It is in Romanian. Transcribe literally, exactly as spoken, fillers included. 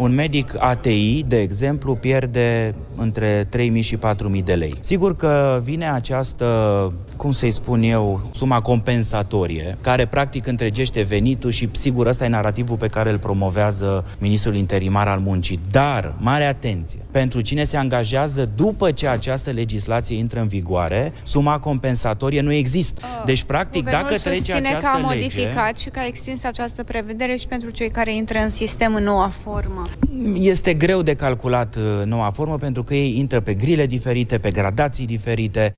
Un medic A T I, de exemplu, pierde între trei mii și patru mii de lei. Sigur că vine această, cum să-i spun eu, suma compensatorie, care practic întregește venitul și, sigur, ăsta e narativul pe care îl promovează ministrul interimar al muncii. Dar, mare atenție, pentru cine se angajează după ce această legislație intră în vigoare, suma compensatorie nu există. Deci, practic, Guvernul dacă trece această că a lege... modificat și că a extins această prevedere și pentru cei care intră în sistem în noua formă. Este greu de calculat noua formă pentru că ei intră pe grile diferite, pe gradații diferite.